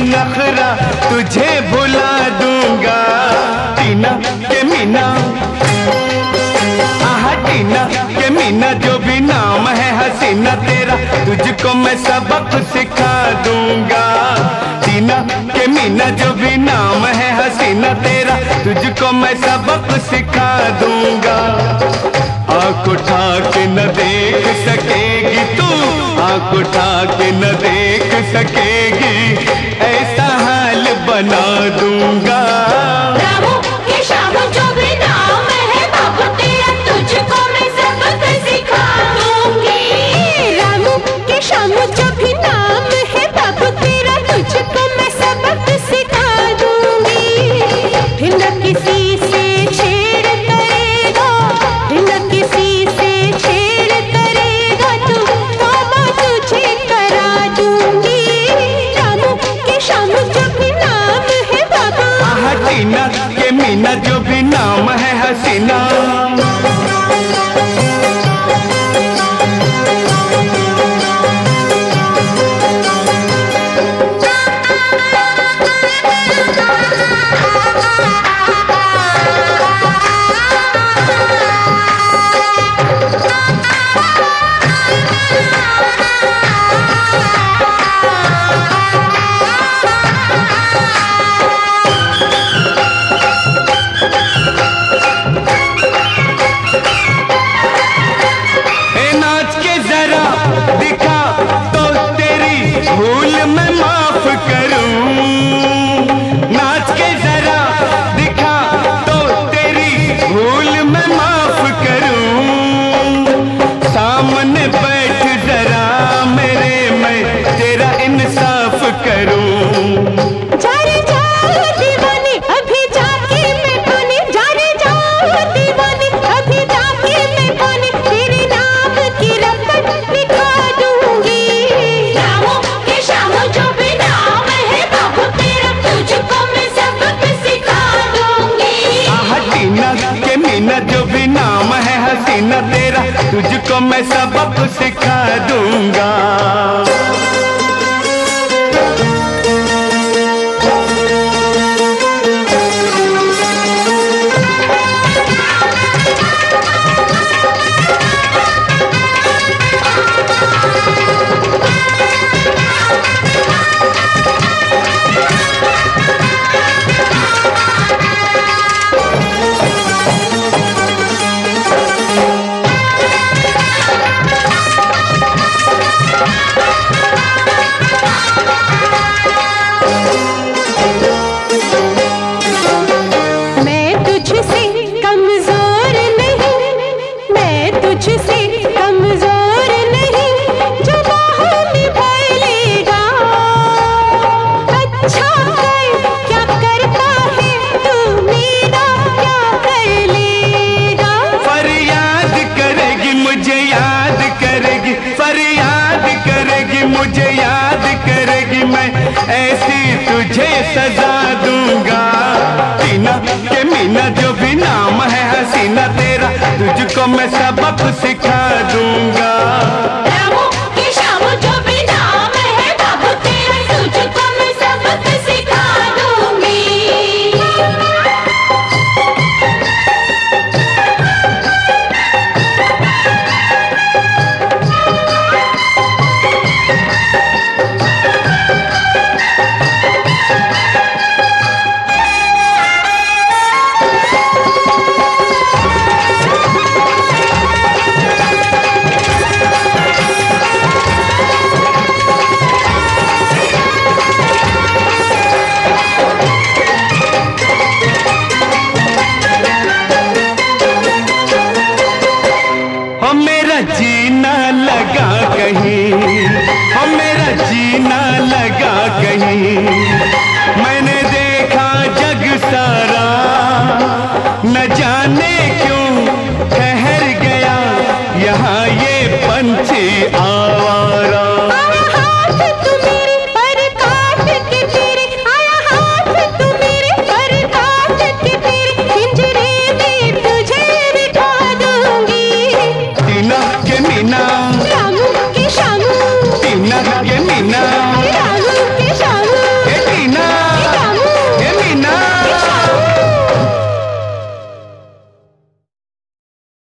नखरा तुझे भुला दूंगा। टीना के मीना, आहा टीना के मीना, जो भी नाम है हसीना तेरा, तुझको मैं सबक सिखा दूंगा। टीना के मीना, जो भी नाम है हसीना तेरा, तुझको मैं सबक सिखा दूंगा। आँख उठा के न देख सकेगी तू, आँख उठा के न देख सकेगी, ऐसा हाल बना दूंगा। रामू के श्यामू, जो भी नाम है बाबू तेरा, तुझको मैं सबक सिखा दूंगी। रामू के श्यामू, जो भी नाम है बाबू तेरा, तुझको मैं सबक सिखा दूंगी। फिर न किसी से छेड़ करेगा, फिर न किसी से छेड़ करेगा तू, तौबा तुझे करा दूंगी। रामू के श्यामू, जो भी नाम है बाबू, आहा टीना के मीना, जो भी नाम है हसीना। दिखा तो तेरी भूल मैं माफ करूं, नाच के जरा दिखा तो तेरी भूल मैं माफ करूं। सामने बैठ जरा मेरे, मैं तेरा इंसाफ करूं। जा रे जाओ दीवानी, अभी जाके मैं पानी, जा रे जाओ दीवानी, अभी जाके मैं पानी, तेरे नाम की रपट लिखा दूंगी। रामू के श्यामू, जो भी नाम है बाबू तेरा, तुझको मैं सबक सिखा दूंगी। आहा टीना के मीना, जो भी नाम है हसीना तेरा, तुझको मैं सबक सिखा दूंगा। तुझसे कमजोर नहीं, जो बाहों में भर लेगा। अच्छा कर क्या करता है तू, मेरा क्या कर लेगा। फरियाद करेगी मुझे याद करेगी, फरियाद करेगी मुझे याद करेगी, मैं ऐसी तुझे सजा दूंगा। टीना के मीना, जो भी नाम है हसीना तेरा, तुझको मैं सबक सिखा दूंगा। रामू के श्यामू, जो भी नाम है बाबू तेरा, तुझको मैं सबक सिखा दूंगी। जीना लगा कहीं, हो मेरा जीना लगा कहीं, मैंने देखा जग सारा, न जाने क्यों ठहर गया यहाँ ये पंछी आवा।